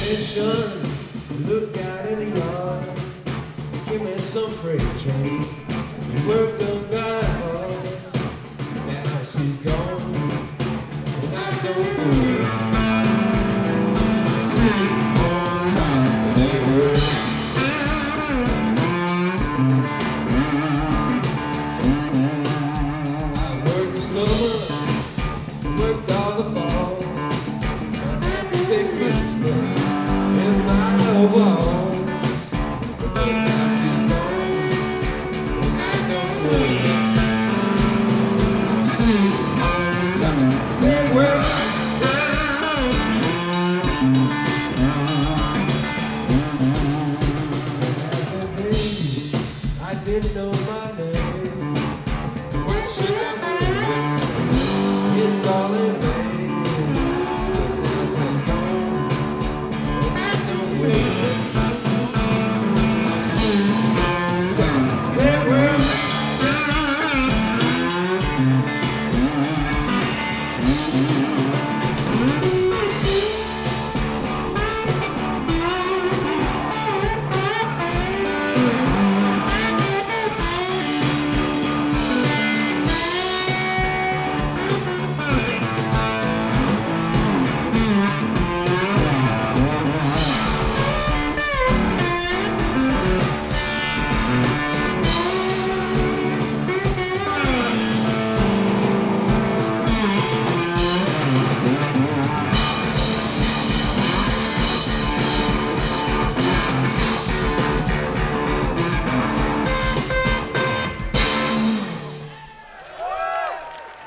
Son, look out in the yard, give me some freight train. You worked on God hard, now she's gone, and I don't know. Sitting on top of that world. I worked the summer, worked all the fall, I had to take Christmas. Whoa.